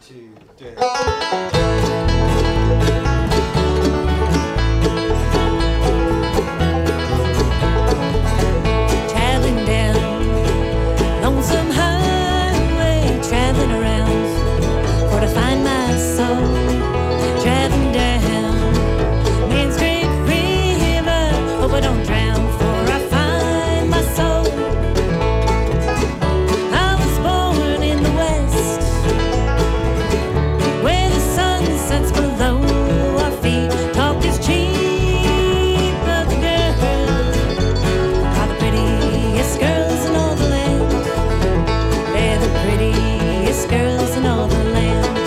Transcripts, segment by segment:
2, 3. Traveling down lonesome highway, traveling around for to find my soul. Traveling down Main Street River, hope I don't drown for I find my soul. I was born in the West, where the sun sets below our feet. Talk is cheap, but the girls are the prettiest girls in all the land. They're the prettiest girls in all the land.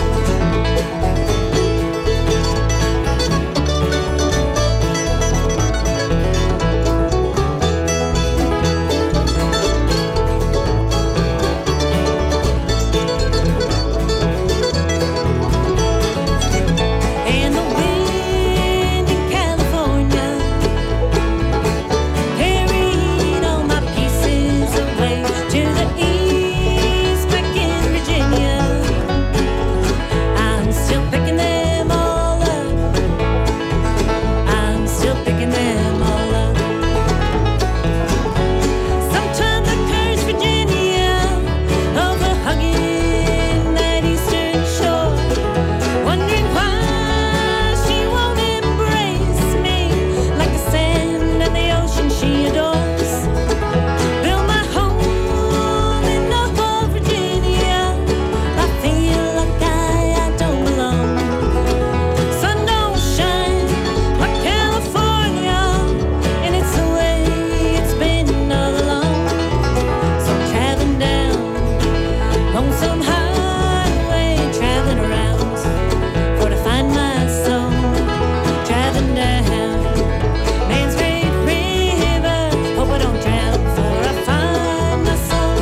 And the wind in California carried all my pieces away to the east, back in Virginia. I'm still picking them all up. I'm still picking them all up. Sometimes I curse Virginia over hugging that eastern shore, wondering why she won't embrace me like the sand and the ocean she adores. Build my home in Norfolk, Virginia. I feel like I don't belong. Sun don't shine like California, and it's the way it's been all along. So I'm traveling down lonesome highway, traveling around for to find my soul. Traveling down Main Street River, hope I don't drown for I find my soul.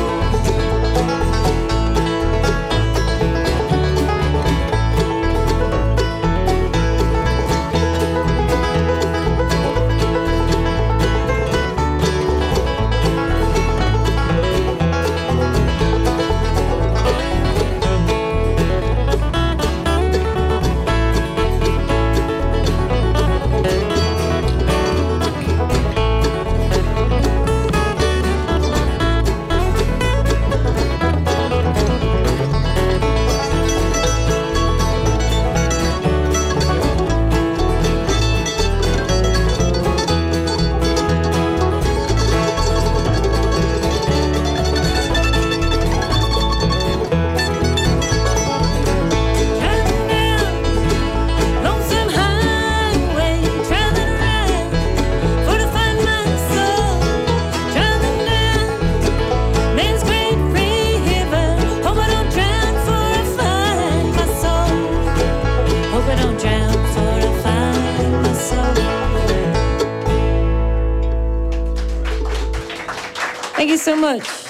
Traveling down lonesome highway, traveling around for to find my soul. Traveling down Main Street River, hope I don't drown for I find my soul. Hope I don't drown for I find my soul. Thank you so much.